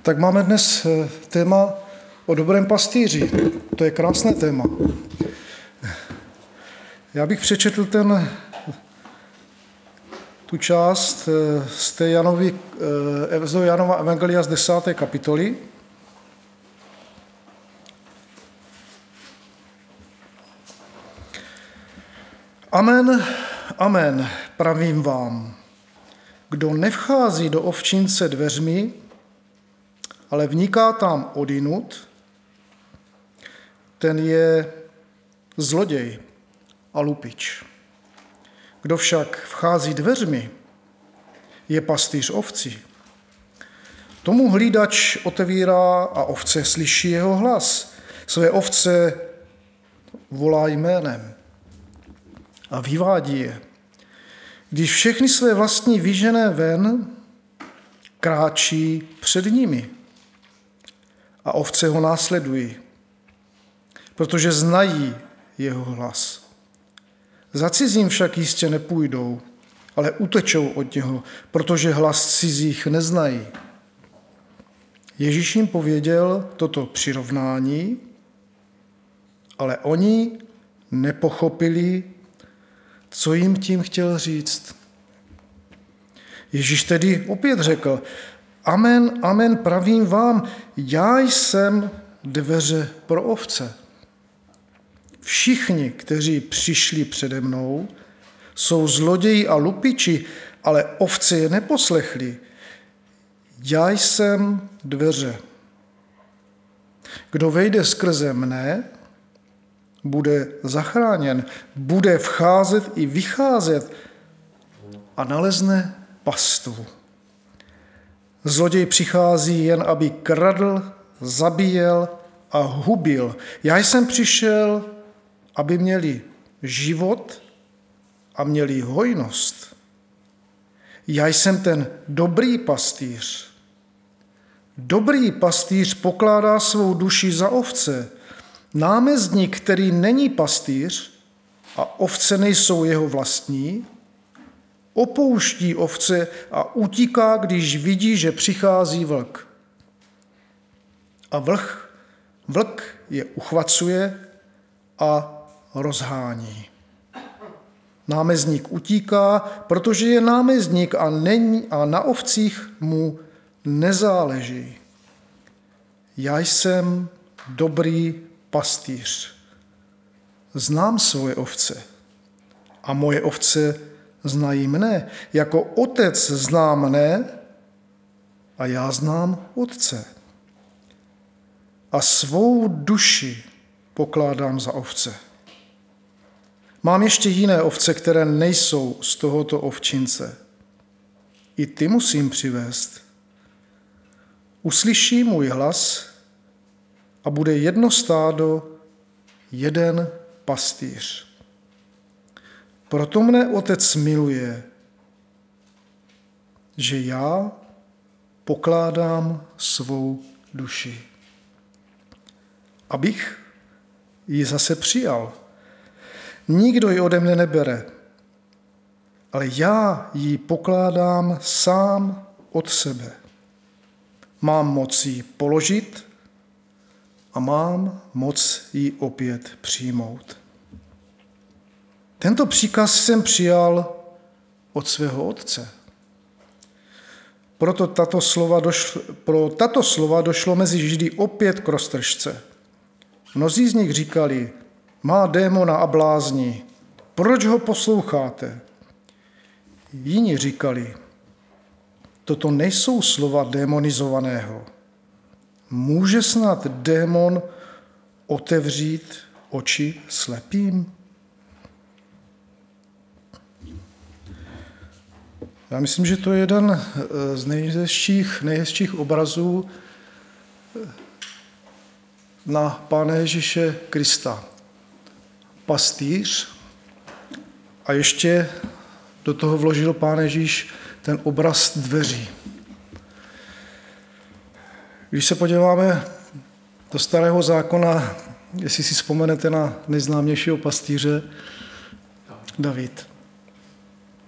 Tak máme dnes téma o dobrém pastýři. To je krásné téma. Já bych přečetl tu část z té Janova evangelia z 10. kapitoly. Amen, amen, pravím vám, kdo nevchází do ovčince dveřmi, ale vniká tam odjinud, ten je zloděj a lupič. Kdo však vchází dveřmi, je pastýř ovcí. Tomu hlídač otevírá a ovce slyší jeho hlas. Své ovce volá jménem a vyvádí je. Když všechny své vlastní vyžené ven, kráčí před nimi a ovce ho následují, protože znají jeho hlas. Za cizím však jistě nepůjdou, ale utečou od něho, protože hlas cizích neznají. Ježíš jim pověděl toto přirovnání, ale oni nepochopili, co jim tím chtěl říct. Ježíš tedy opět řekl, amen, amen, pravím vám, já jsem dveře pro ovce. Všichni, kteří přišli přede mnou, jsou zloději a lupiči, ale ovce je neposlechli. Já jsem dveře. Kdo vejde skrze mne, bude zachráněn, bude vcházet i vycházet a nalezne pastu. Zloděj přichází jen, aby kradl, zabíjel a hubil. Já jsem přišel, aby měli život a měli hojnost. Já jsem ten dobrý pastýř. Dobrý pastýř pokládá svou duši za ovce. Námezník, který není pastýř a ovce nejsou jeho vlastní, opouští ovce a utíká, když vidí, že přichází vlk. A vlk je uchvacuje a rozhání. Námezník utíká, protože je námezník a na ovcích mu nezáleží. Já jsem dobrý pastýř. Znám svoje ovce a moje ovce znají mne. Jako otec zná mne a já znám otce. A svou duši pokládám za ovce. Mám ještě jiné ovce, které nejsou z tohoto ovčince. I ty musím přivést. Uslyší můj hlas a bude jedno stádo, jeden pastýř. Proto mne otec miluje, že já pokládám svou duši, abych ji zase přijal. Nikdo ji ode mne nebere, ale já ji pokládám sám od sebe. Mám moc ji položit a mám moc ji opět přijmout. Tento příkaz jsem přijal od svého otce. Pro tato slova došlo mezi Židy opět k roztržce. Mnozí z nich říkali, má démona a blázní, proč ho posloucháte? Jiní říkali, toto nejsou slova démonizovaného. Může snad démon otevřít oči slepým? Já myslím, že to je jeden z nejhezčích obrazů na Pána Ježíše Krista. Pastýř a ještě do toho vložil Pán Ježíš ten obraz dveří. Když se podíváme do Starého zákona, jestli si vzpomenete na nejznámějšího pastýře, David.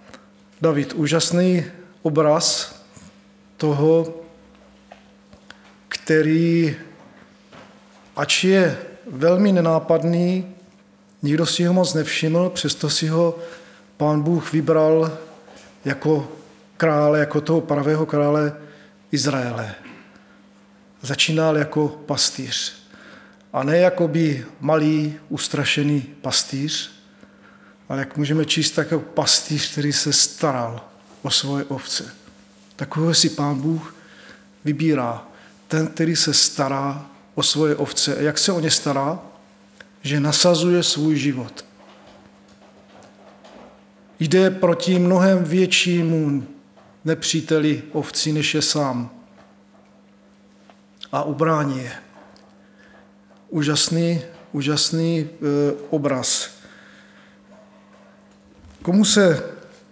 David, úžasný obraz toho, který, ač je velmi nenápadný, nikdo si ho moc nevšiml, přesto si ho Pán Bůh vybral jako krále, jako toho pravého krále Izraele. Začínal jako pastýř. A ne jako by malý, ustrašený pastýř, ale jak můžeme číst, tak jako pastýř, který se staral o svoje ovce. Takového si Pán Bůh vybírá. Ten, který se stará o svoje ovce. A jak se o ně stará? Že nasazuje svůj život. Jde proti mnohem většímu nepříteli ovcí, než je sám. A ubrání je. Úžasný obraz. Komu se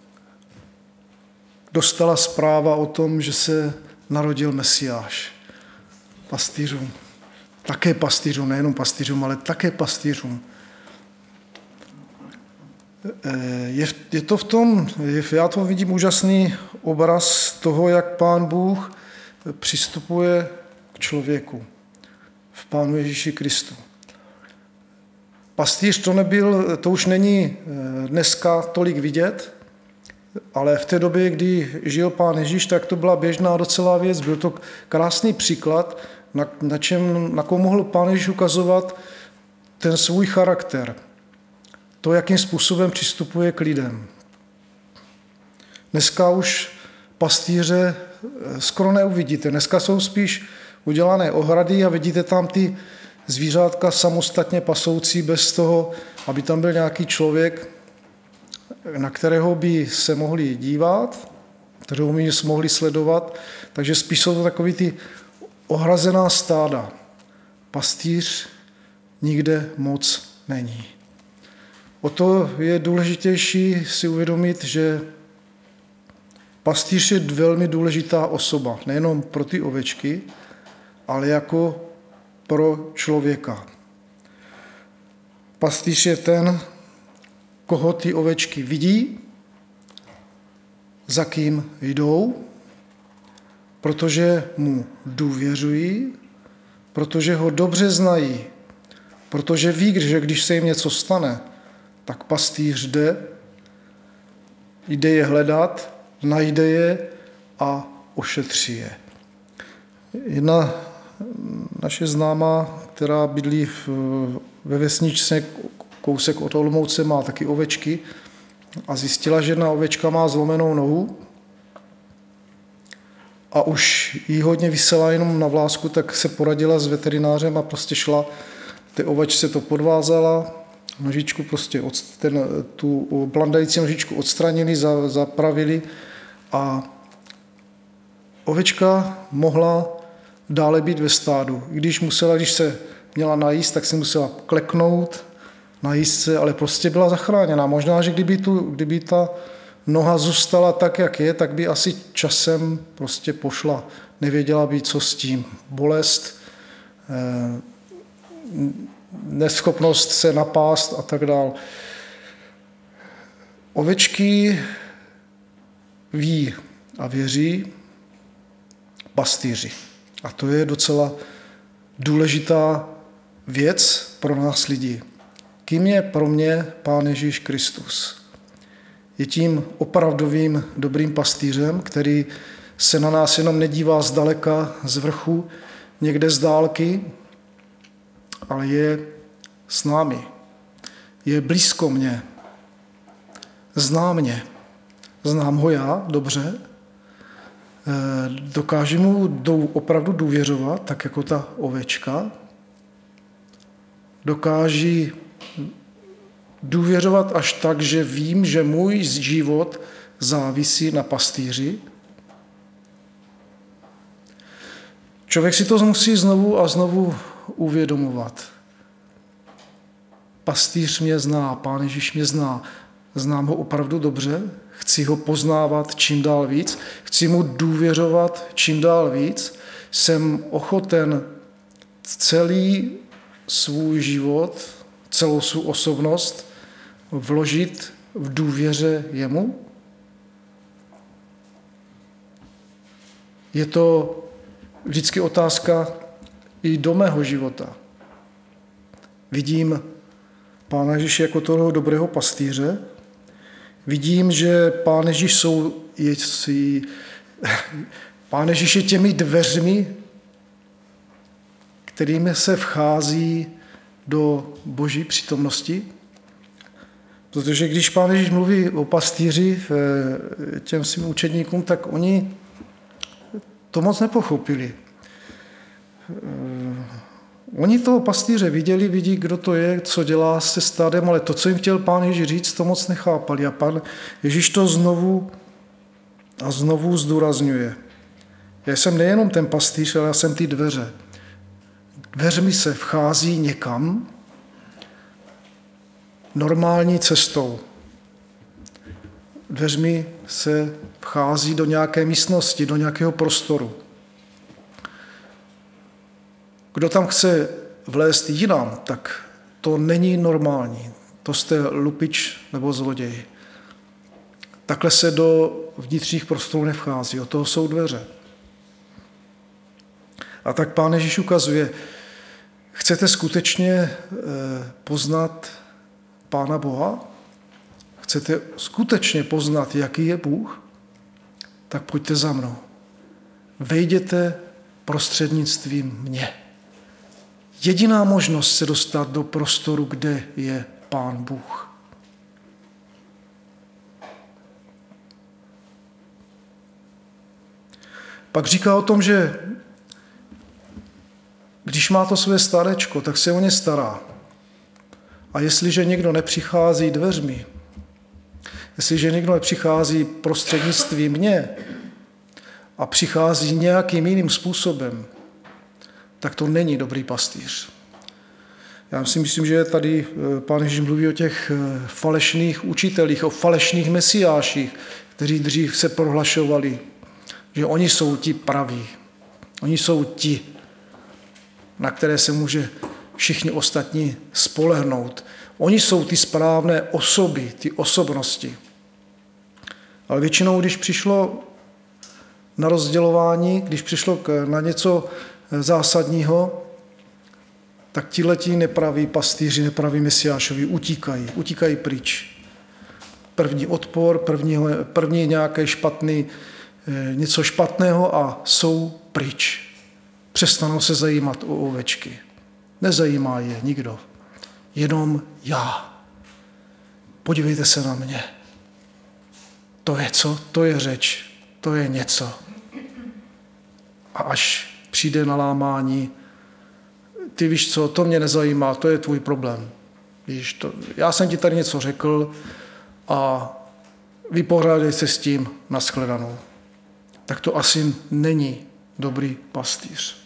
dostala zpráva o tom, že se narodil Mesiáš? Pastýřům. Také pastýřům, nejenom pastýřům, ale také pastýřům. Je to v tom, já to vidím úžasný obraz toho, jak Pán Bůh přistupuje k člověku v Pánu Ježíši Kristu. Pastýř to už není dneska tolik vidět, ale v té době, kdy žil Pán Ježíš, tak to byla běžná docela věc. Byl to krásný příklad, na kom mohl Pán Ježíš ukazovat ten svůj charakter. To, jakým způsobem přistupuje k lidem. Dneska už pastýře skoro neuvidíte. Dneska jsou spíš udělané ohrady a vidíte tam ty zvířátka samostatně pasoucí bez toho, aby tam byl nějaký člověk, na kterého by se mohli dívat, kterého by mohli sledovat. Takže spíš jsou to takový ty ohrazená stáda. Pastýř nikde moc není. O to je důležitější si uvědomit, že pastýř je velmi důležitá osoba, nejenom pro ty ovečky, ale jako pro člověka. Pastýř je ten, koho ty ovečky vidí, za kým jdou, protože mu důvěřují, protože ho dobře znají, protože ví, že když se jim něco stane, tak pastýř jde je hledat, najde je a ošetří je. Jedna naše známá, která bydlí ve vesničce kousek od Olomouce, má taky ovečky a zjistila, že jedna ovečka má zlomenou nohu a už jí hodně visela jenom na vlásku, tak se poradila s veterinářem a prostě šla, té ovečce to podvázala, nožičku prostě tu blandající nožičku odstranili, zapravili a ovečka mohla dále být ve stádu. Když se měla najíst, tak si musela kleknout, najíst se, ale prostě byla zachráněna. Možná, že kdyby ta noha zůstala tak, jak je, tak by asi časem prostě pošla. Nevěděla by, co s tím. Bolest, neschopnost se napást a tak dál. Ovečky ví a věří pastýři. A to je docela důležitá věc pro nás lidi. Kým je pro mě Pán Ježíš Kristus? Je tím opravdovým dobrým pastýřem, který se na nás jenom nedívá zdaleka, z vrchu, někde z dálky, ale je s námi. Je blízko mě. Zná mě. Znám ho já dobře. Dokážu mu opravdu důvěřovat, tak jako ta ovečka. Dokážu důvěřovat až tak, že vím, že můj život závisí na pastýři. Člověk si to musí znovu a znovu uvědomovat. Pastýř mě zná, Pán Ježíš mě zná. Znám ho opravdu dobře, chci ho poznávat čím dál víc, chci mu důvěřovat čím dál víc. Jsem ochoten celý svůj život, celou svou osobnost vložit v důvěře jemu. Je to vždycky otázka i do mého života. Vidím Pána Ježíše jako toho dobrého pastýře. Vidím, že Pán Ježíš Pán Ježíš je těmi dveřmi, kterými se vchází do Boží přítomnosti. Protože když Pán Ježíš mluví o pastýři těm svým učedníkům, tak oni to moc nepochopili. Oni toho pastýře vidí, kdo to je, co dělá se stádem, ale to, co jim chtěl Pán Ježíš říct, to moc nechápali. A Pán Ježíš to znovu a znovu zdůrazňuje. Já jsem nejenom ten pastýř, ale já jsem ty dveře. Dveřmi se vchází někam normální cestou. Dveřmi se vchází do nějaké místnosti, do nějakého prostoru. Kdo tam chce vlézt jinam, tak to není normální. To jste lupič nebo zloděj. Takhle se do vnitřních prostorů nevchází, od toho jsou dveře. A tak Pán Ježíš ukazuje, chcete skutečně poznat Pána Boha? Chcete skutečně poznat, jaký je Bůh? Tak pojďte za mnou. Vejděte prostřednictvím mě. Jediná možnost se dostat do prostoru, kde je Pán Bůh. Pak říká o tom, že když má to své starečko, tak se o ně stará. A jestliže někdo nepřichází dveřmi, jestliže někdo nepřichází prostřednictvím mě a přichází nějakým jiným způsobem, tak to není dobrý pastýř. Já si myslím, že tady Pán Ježíš mluví o těch falešných učitelích, o falešných mesiáších, kteří dřív se prohlašovali, že oni jsou ti praví. Oni jsou ti, na které se může všichni ostatní spolehnout. Oni jsou ty správné osoby, ty osobnosti. Ale většinou, když přišlo na rozdělování, když přišlo na něco zásadního, tak tihleti nepraví pastýři, nepraví mesiášovi utíkají pryč. První odpor, první nějaké něco špatného a jsou pryč. Přestanou se zajímat o ovečky. Nezajímá je nikdo. Jenom já. Podívejte se na mě. To je co? To je řeč. To je něco. A až přijde na lámání, ty víš co, to mě nezajímá, to je tvůj problém. Víš, já jsem ti tady něco řekl a vypořádej se s tím, nashledanou. Tak to asi není dobrý pastýř.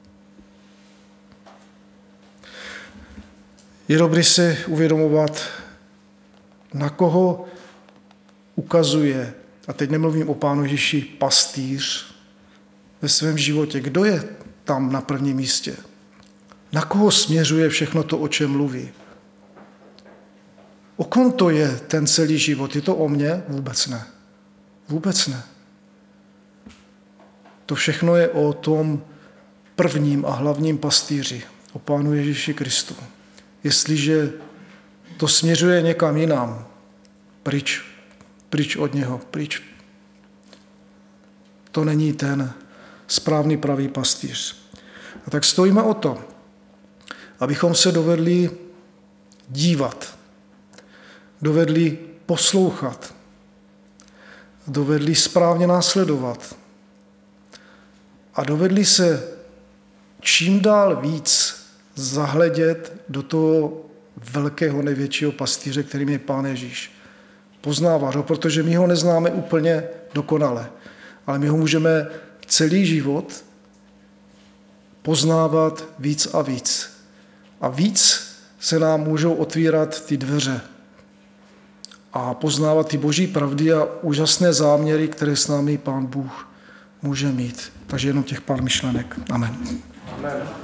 Je dobré si uvědomovat, na koho ukazuje, a teď nemluvím o Pánu Ježíši, pastýř ve svém životě. Kdo je tam na prvním místě? Na koho směřuje všechno to, o čem mluví? O kom to je ten celý život? Je to o mně? Vůbec ne. Vůbec ne. To všechno je o tom prvním a hlavním pastýři, o Pánu Ježíši Kristu. Jestliže to směřuje někam jinam, pryč od něho, pryč. To není ten správný pravý pastýř. A tak stojíme o to, abychom se dovedli dívat, dovedli poslouchat, dovedli správně následovat a dovedli se čím dál víc zahledět do toho velkého největšího pastýře, kterým je Pán Ježíš. Poznávat ho, protože my ho neznáme úplně dokonale, ale my ho můžeme celý život poznávat víc a víc. A víc se nám můžou otvírat ty dveře a poznávat ty boží pravdy a úžasné záměry, které s námi Pán Bůh může mít. Takže jenom těch pár myšlenek. Amen.